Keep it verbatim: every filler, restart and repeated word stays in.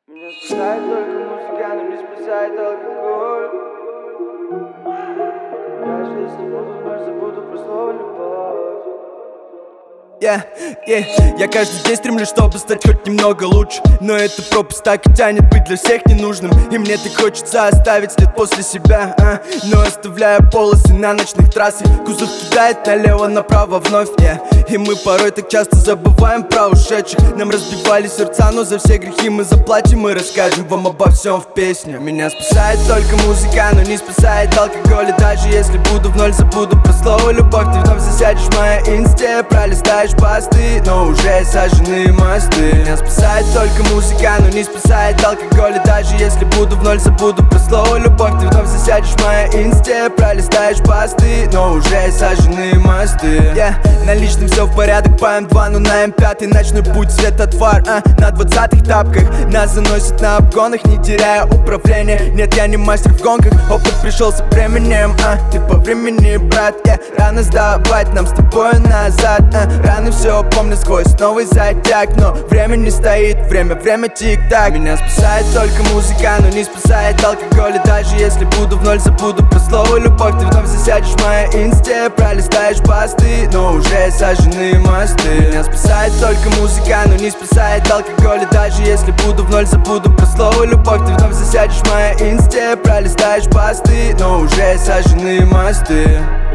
Меня спасает только музыка, но не спасает алкоголь. Даже если буду вновь, забуду про слово любовь. Yeah, yeah. Я каждый день стремлюсь, чтобы стать хоть немного лучше, но эта пропасть так и тянет быть для всех ненужным. И мне так хочется оставить след после себя, а? Но оставляя полосы на ночных трассах, кузов кидает налево-направо вновь, yeah. И мы порой так часто забываем про ушедших. Нам разбивали сердца, но за все грехи мы заплатим и расскажем вам обо всем в песне. Меня спасает только музыка, но не спасает алкоголь. И даже если буду в ноль, забуду про слово любовь. Ты вновь засядешь в моей инсте, пролистаешь посты, но уже сожжены мосты. Меня спасает только музыка, но не спасает алкоголь. И даже если буду в ноль, забуду про слово любовь. Ты вновь засядешь в моей инсте, пролистаешь посты, но уже сожжены мосты. Yeah. На личном все в порядок по эм два, но на эм пять ночной путь, свет от фар, а, на двадцатых тапках. Нас заносит на обгонах, не теряя управления. Нет, я не мастер в гонках, опыт пришел со временем, а, ты по времени, брат, yeah. Рано сдавать нам с тобой назад, а, рано все помню сквозь новый затяг. Но время не стоит, время, время тик-так. Меня спасает только музыка, но не спасает алкоголь. И даже если буду в ноль, забуду про слово любовь. Ты вновь засядешь в моей инсте, пролистаешь посты, но уже сожжены мосты. Меня спасает только музыка, но не спасает алкоголь. И даже если буду в ноль, забуду про слово любовь. Ты вновь засядешь в моей инсте, пролистаешь посты, но уже сожжены мосты.